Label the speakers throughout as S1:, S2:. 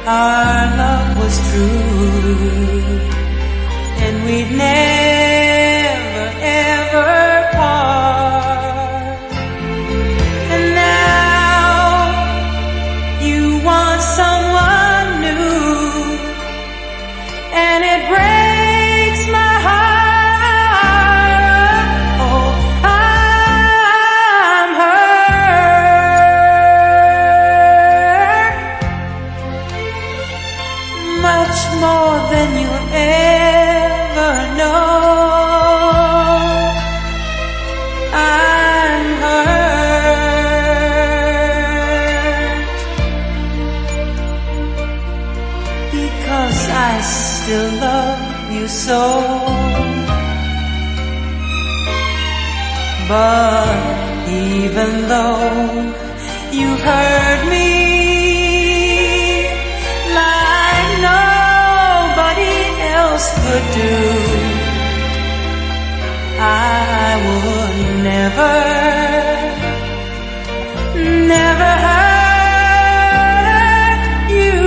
S1: our love was true, and we'd never ever part. And now you want someone new, and it breaks my heart. Oh, I'm hurt much more than you'll ever know. I'm hurt because I still love you so. But even though you've hurt me like nobody else could do, I would never hurt you.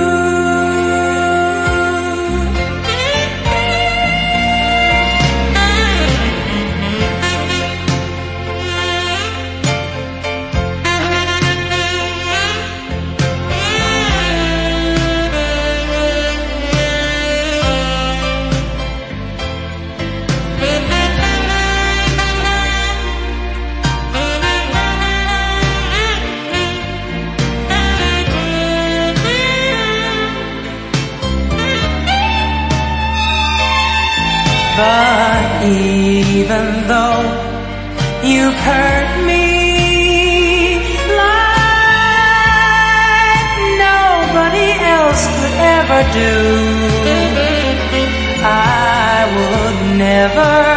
S1: But even though you've hurt me like nobody else could ever do, I would never